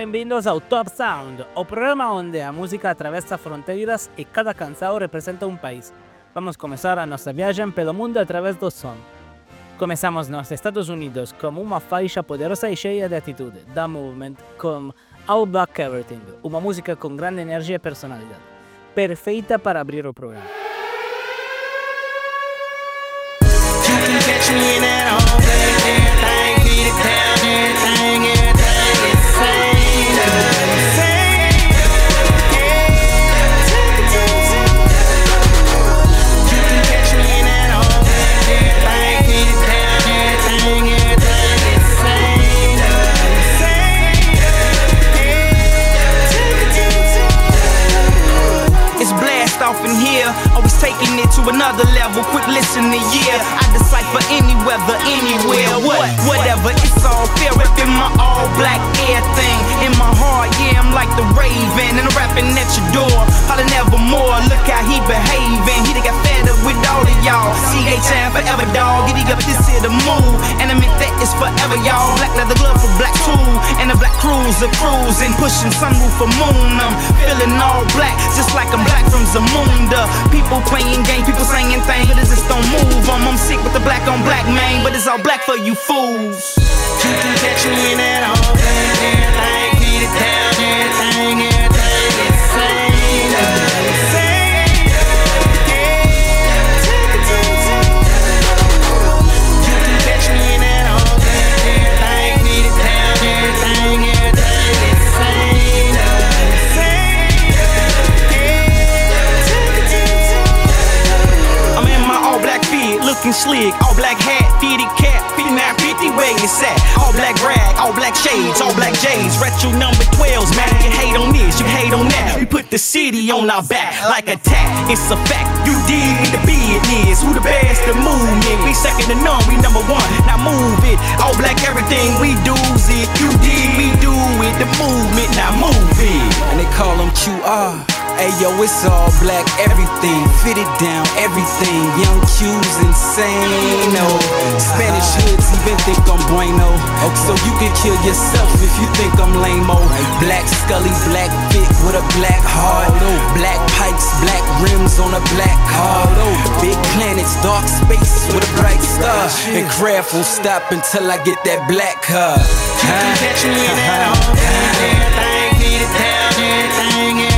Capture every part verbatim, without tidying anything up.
bem-vindos ao Top Sound, o programa onde a música atravessa fronteiras e cada canção representa um país. Vamos começar a nossa viagem pelo mundo através do som. Começamos nos Estados Unidos com uma faixa poderosa e cheia de atitude, The Movement, com All Black Everything, uma música com grande energia e personalidade, perfeita para abrir o programa. Off in here, always taking it to another level. Quick listen to yeah, I decipher any weather, anywhere, what, whatever. It's all fair, reppin' my all black air thing. In my heart, yeah, I'm like the Raven, and I'm rapping at your door. Holla nevermore, look how he behaving. He done got fed up with all of y'all. C H M forever, dog. Giddy up, this here the move, and I mean that is forever, y'all. Black leather glove for black tool, and a black cruiser cruising, pushing sunroof for moon. I'm feeling all black, just like I'm black from Zamunda. People playing games, people saying things, but it just don't move. I'm, I'm sick with the black on black, man, but it's all black for you fools. You can catch me in that all black, everything, beat it down, everything, everything, insane, insane. Looking slick, all black hat, fitted cap, fifty-nine fifty where it's at. All black rag, all black shades, all black J's, retro number twelves, man. You hate on this, you hate on that. We put the city on our back like a tack. It's a fact, you dig the business. Who the best? The movement. We second to none, we number one. Now move it, all black everything we do's it. You dig, we do it. The movement, now move it. And they call them Q R. Ayo, it's all black, everything, fitted down, everything. Young Q's insane, oh. Spanish hoods even think I'm bueno. So you can kill yourself if you think I'm lame-o. Black Scully, black fit with a black heart. Black pipes, black rims on a black car. Big planets, dark space with a bright star. And craft won't stop until I get that black car. You can catch me in that all day, everything, beat it down, everything, everything.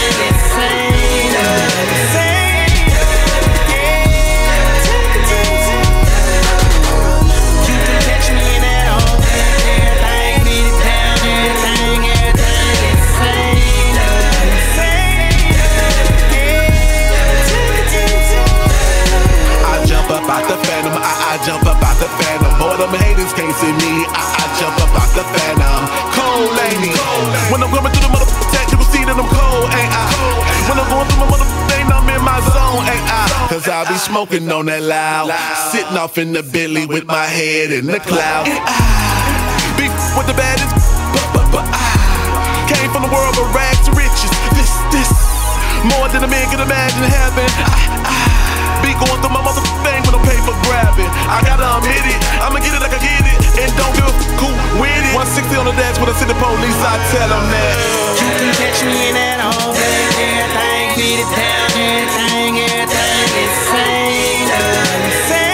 Out the phantom, I, I jump up out the phantom. Boy, them haters can't see me. I, I jump up out the phantom. Cold lady. When I'm going through the motherfucking tech, you will see that I'm cold, ain't I? When I'm going through my motherfucking thing, I'm in my zone, ain't I? Cause I be smoking on that loud, sitting off in the Bentley with my head in the cloud. And I be with the baddest, but, but, but I came from the world of rags to riches. This, this, more than a man can imagine having. I, I be going through my motherfucking thing with a paper grabbing. I gotta admit it, I'ma get it like I get it, and don't give a cool with it. one sixty on the dash with a city police, I tell them that. You can catch me in that all black, everything, beat it down, everything, everything, insane, insane.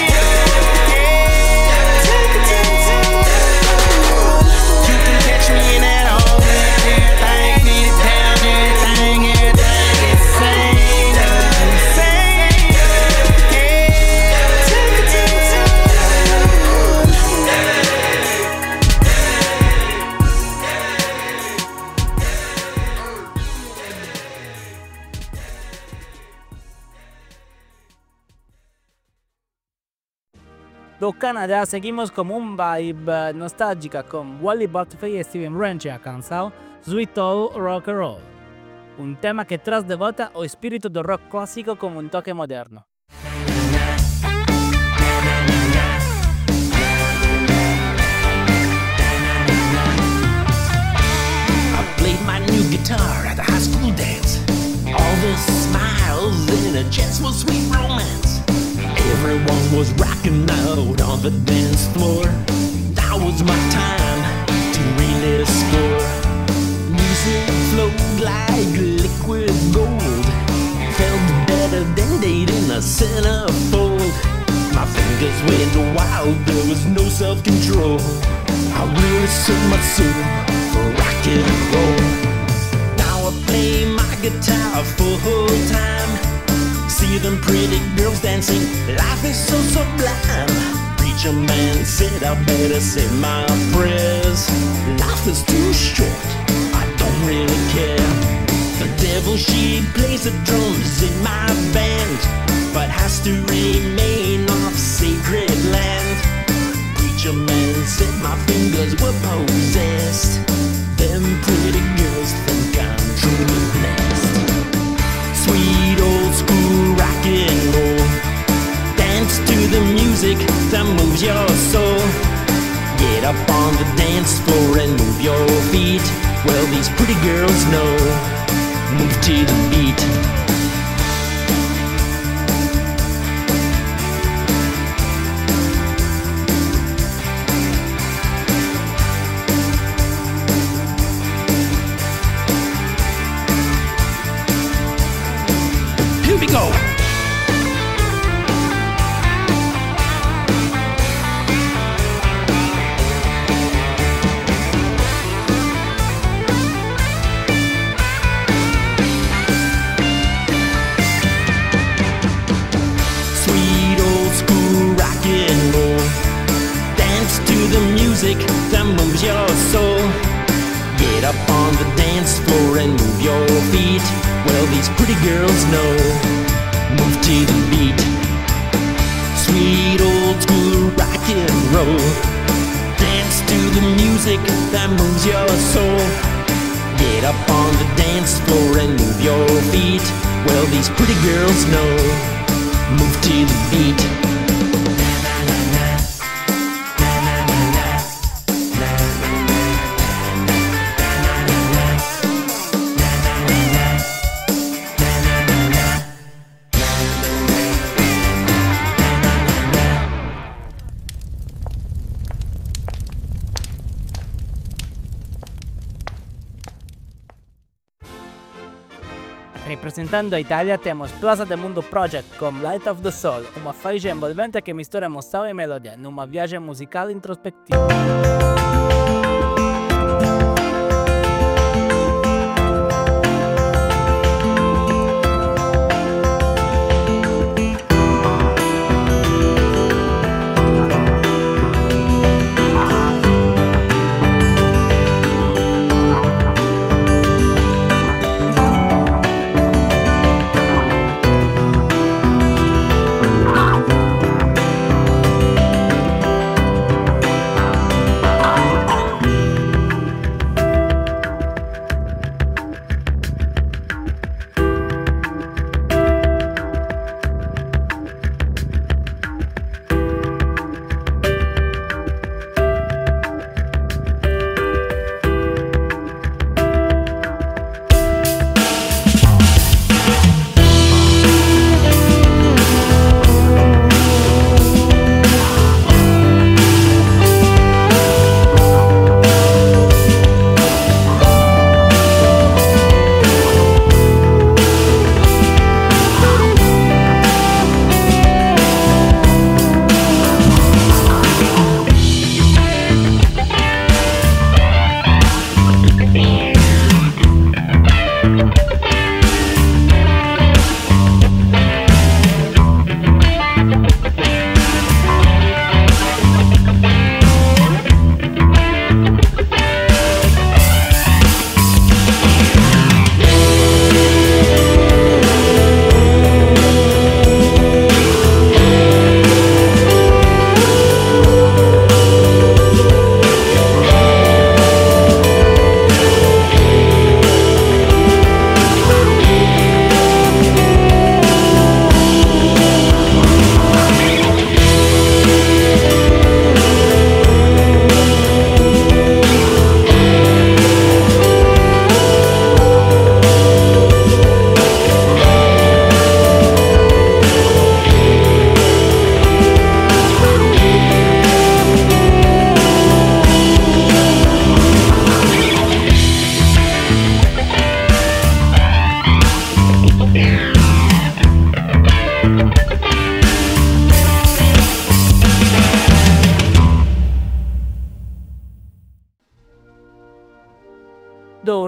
You can catch me in that all black, everything, beat it down, everything, everything, insane. Do Canadá seguimos con un vibe nostálgica con Wally Butterfield y Steven Ranch a canção Sweet Old Rock and Roll, un tema que traz de volta o espírito do rock clássico con un toque moderno. I played my new guitar at the high school dance. All the smiles in a chest was sweet romance. Everyone was rocking out on the dance floor. Now was my time to really score. flowed like liquid gold. Felt better than dating a centerfold. My fingers went wild, there was no self-control. I really sold my soul for rock and roll. Now I play my guitar full time. See them pretty girls dancing, life is so sublime. Preacher man said I better say my prayers. Life is too short, I don't really care. The devil, she plays the drums in my band, but has to remain off sacred land. Preacher man said my fingers were possessed. Them pretty girls think I'm truly blessed. Sweet old school rock and roll, dance to the music that moves your soul. Get up on the dance floor and move your feet. Well, these pretty girls know, move to the beat. Here we go. That moves your soul. Get up on the dance floor and move your feet. Well, these pretty girls know, move to the beat. Sweet old school rock and roll, dance to the music that moves your soul. Get up on the dance floor and move your feet. Well, these pretty girls know, move to the beat. Representando a Italia temos Plaza de Mundo Project com Light of the Soul, uma faixa envolvente que mistura emoção e melodia numa viagem musical introspectiva. Ah!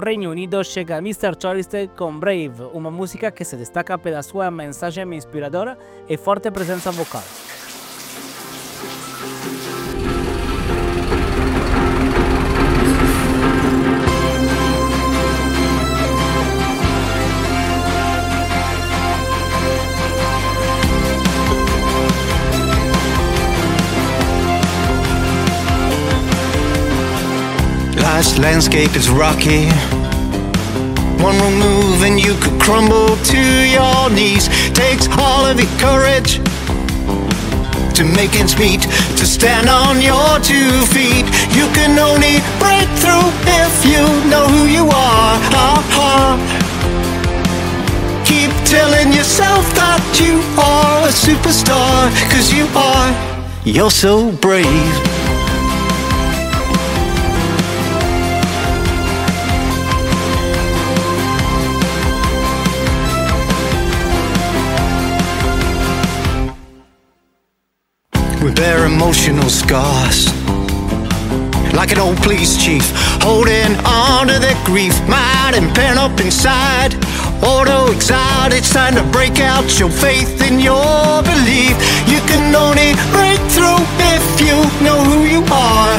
Regno Unito llega mister Choliste con Brave, una música che si destaca per la sua messaggio ispiradora e forte presenza vocale. Life's landscape is rocky. One wrong move and you could crumble to your knees. Takes all of your courage to make ends meet, to stand on your two feet. You can only break through if you know who you are. Keep telling yourself that you are a superstar, 'cause you are, you're so brave. We bear emotional scars, like an old police chief, holding on to their grief, mind and pen up inside. Auto exiled, it's time to break out your faith in your belief. You can only break through if you know who you are.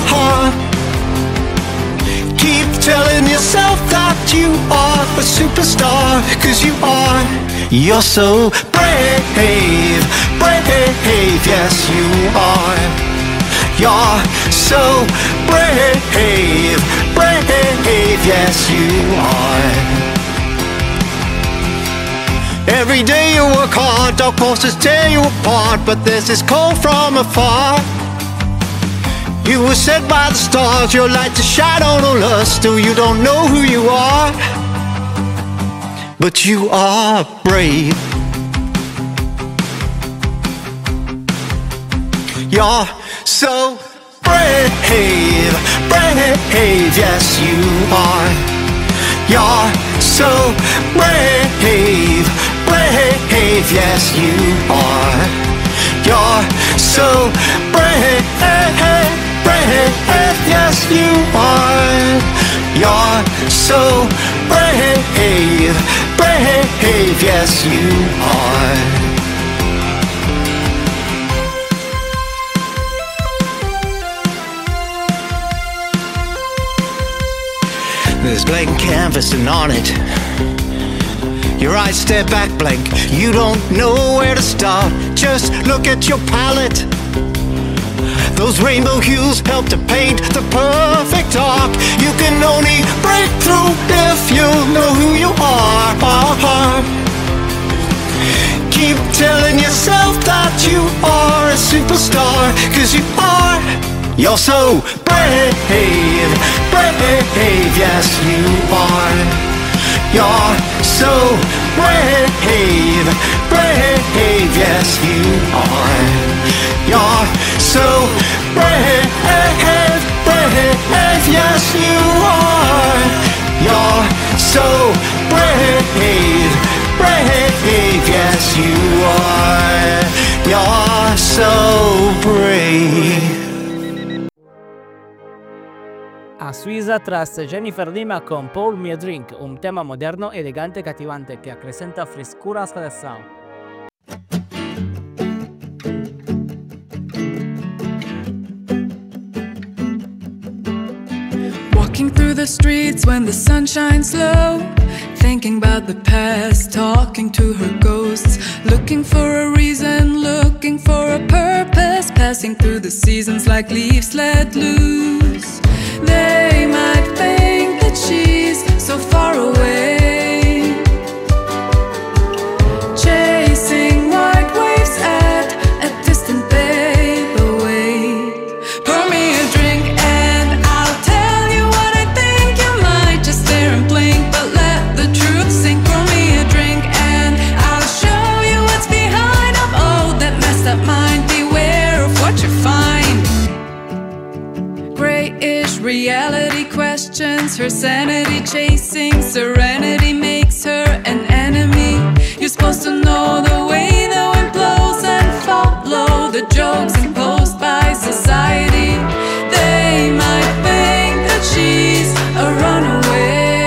Keep telling yourself that you are a superstar, 'cause you are, you're so brave, brave, yes you are. You're so brave, brave, yes you are. Every day you work hard, dark forces tear you apart, but there's this call from afar. You were set by the stars, your light to shine on all us. Still you don't know who you are, but you are brave. You're so brave, brave, yes you are. You're so brave, brave, yes you are. You're so brave, brave, yes you are. You're so brave, brave, yes you are. There's blank canvas and on it your eyes stare back blank. You don't know where to start. Just look at your palette. Those rainbow hues help to paint the perfect arc. You can only break through if you know who you are. Keep telling yourself that you are a superstar, 'cause you are, you're so brave, brave, yes you are. You're so brave, brave, yes you are. You're so brave, brave, yes you are. You're so brave, brave, yes you are. You're so brave. A Suiza tras Jennifer Lima con Pour Me a Drink, un tema moderno, elegante e cattivante che accrescenta frescura al sound. Walking through the streets when the sun shines low, thinking about the past, talking to her ghosts, looking for a reason, looking for a purpose, passing through the seasons like leaves let loose. They might think that she's so far away, chasing white waves at a distant bay. But wait, pour me a drink and I'll tell you what I think. You might just stare and blink, but let the truth sink. Pour me a drink and I'll show you what's behind of all that messed up mind. Beware of what you find. Grayish reality questions her sanity, chasing serenity makes her an enemy. You're supposed to know the way the wind blows and follow the jokes imposed by society. They might think that she's a runaway,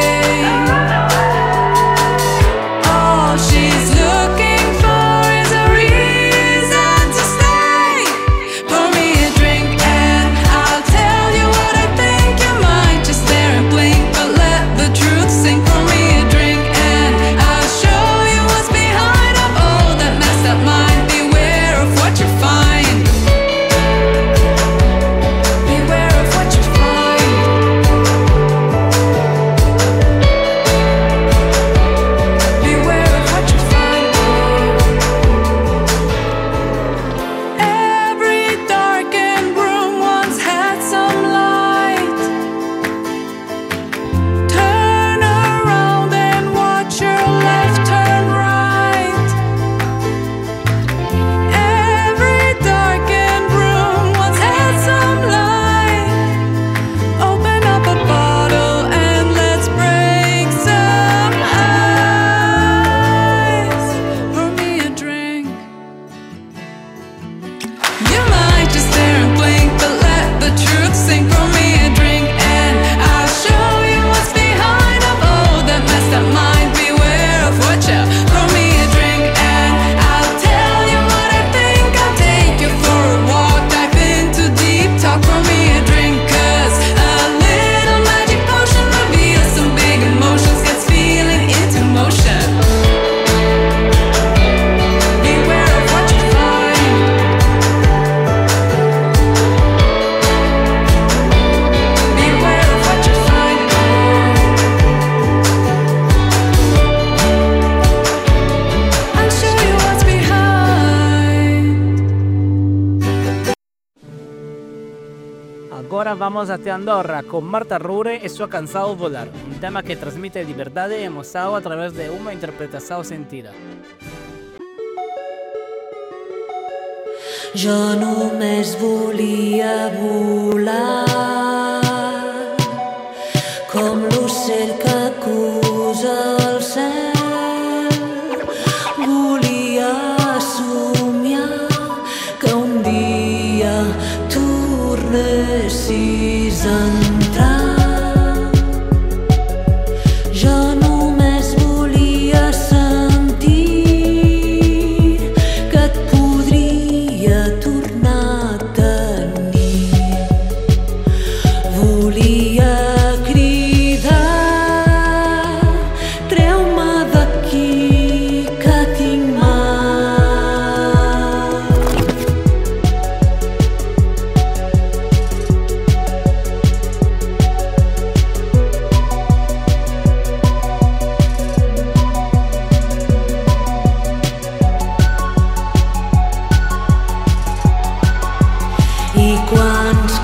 Ahora vamos hacia Andorra con Marta Roure e sua canção Volar, un tema que transmite liberdade e emoção através de uma interpretação sentida. Jo només volia volar com l'ocell que acusa el cel. Volia somiar que un dia tornessis a entrar. Jo només volia sentir que et podria tornar a tenir. Volia cridar, treu-me d'aquí que tinc mal. I quants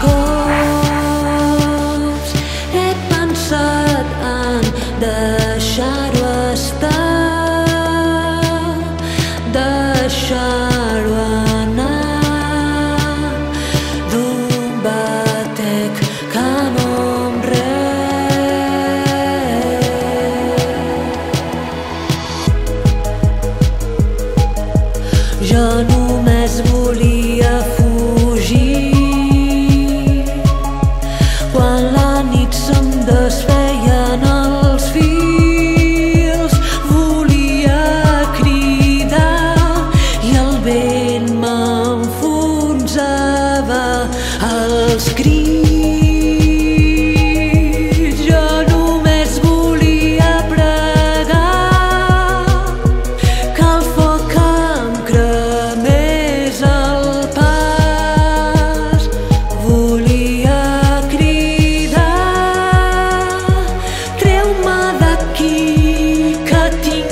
cops he pensat en deixar-ho estar, deixar-ho anar d'un batec que no em res. Jo només volia fugir quan la nit se'm desfeia en els fils. Volia cridar i el vent m'enfonsava els crits. Jo només volia pregar que el foc em cremés el pas. Volia cridar, treu-me d'aquí que tinc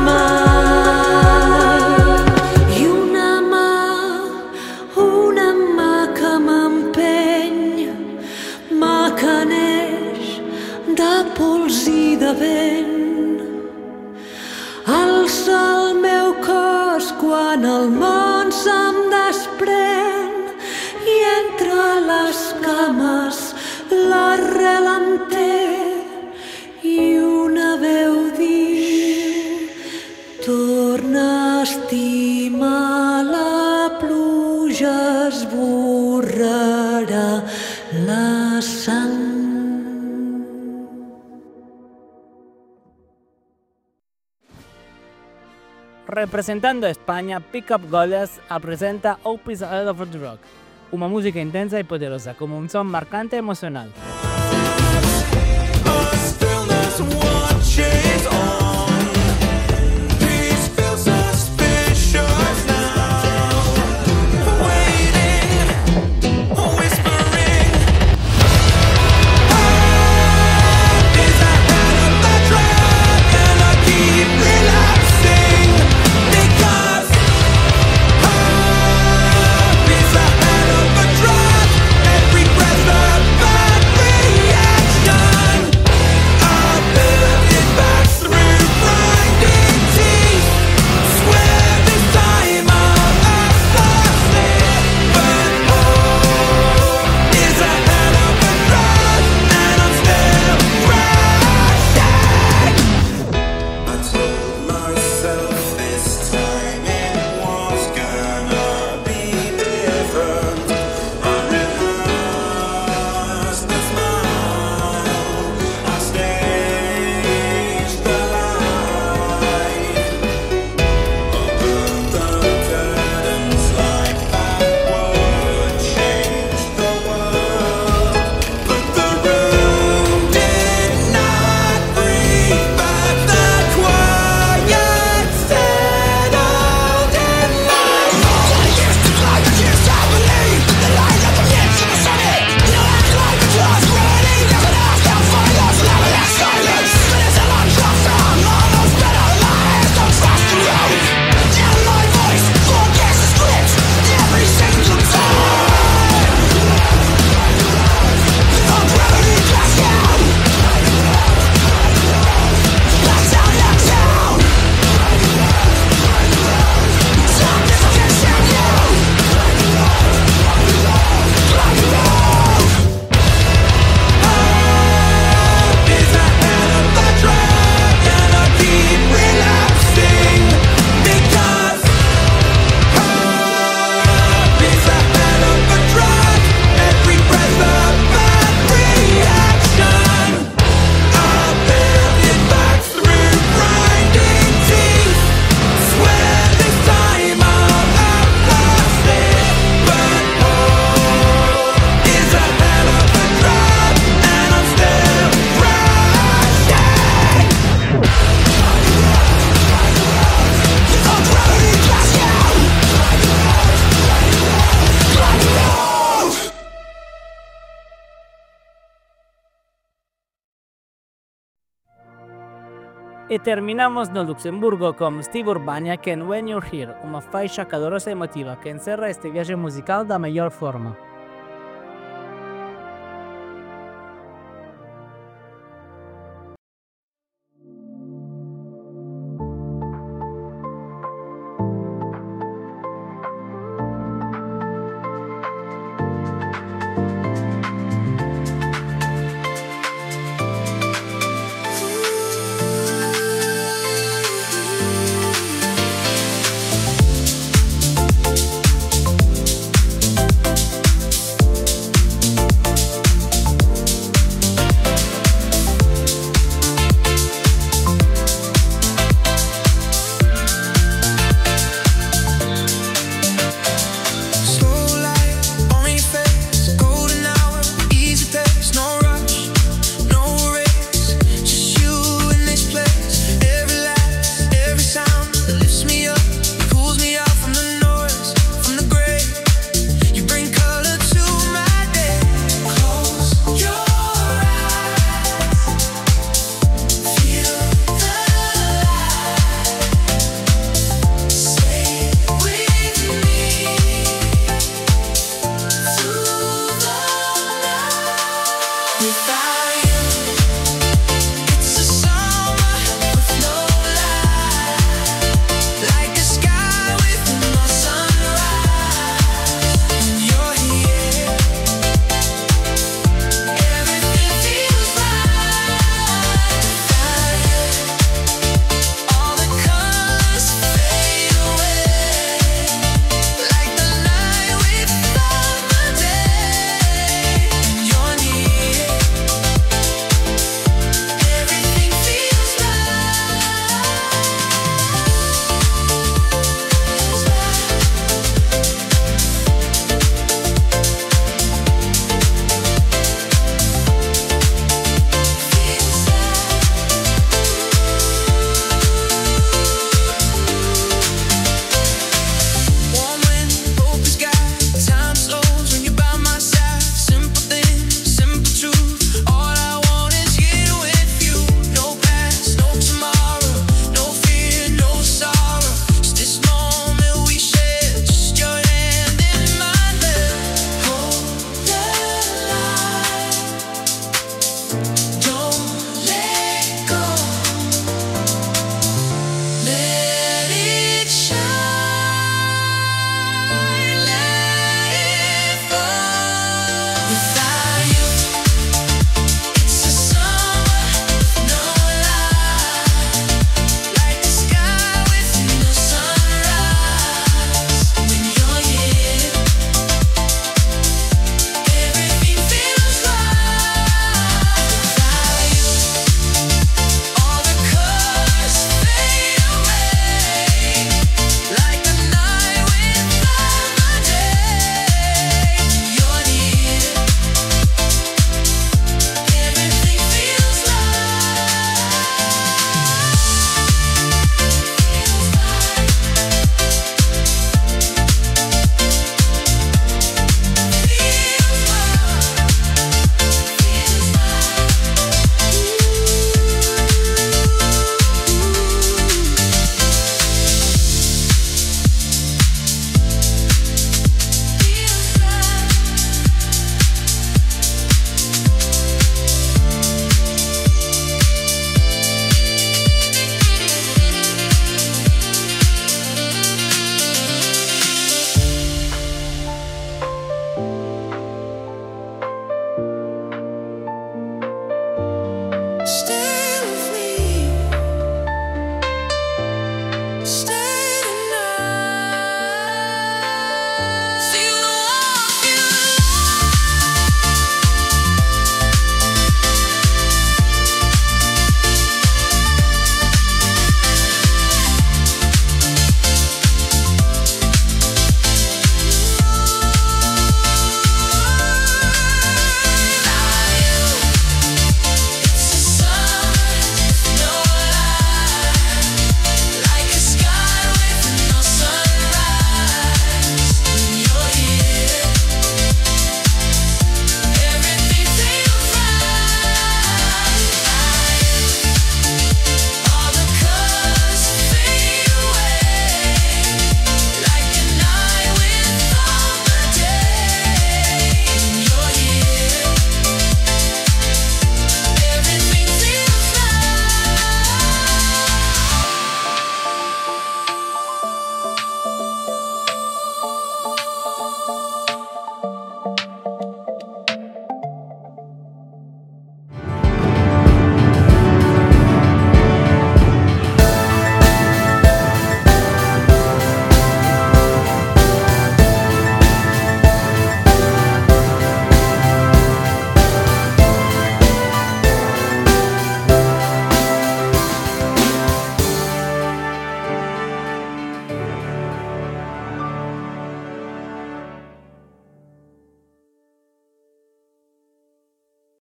mal. I una mà, una mà que m'empeny, mà que neix de pols i de vent. Alça el meu cos quan el món se'm desprèn i entre les cames l'arrel em té i una veu diu: torna a estimar, la pluja esborrarà la sang. Representando a España, Pick Up Goddess presenta Hope is All Over the Rock, una música intensa y poderosa, con un son marcante y emocional. Back E terminamos no Luxemburgo con Steve Urbania con When You're Here, una faixa calorosa e emotiva che inserra este viaggio musical da miglior forma.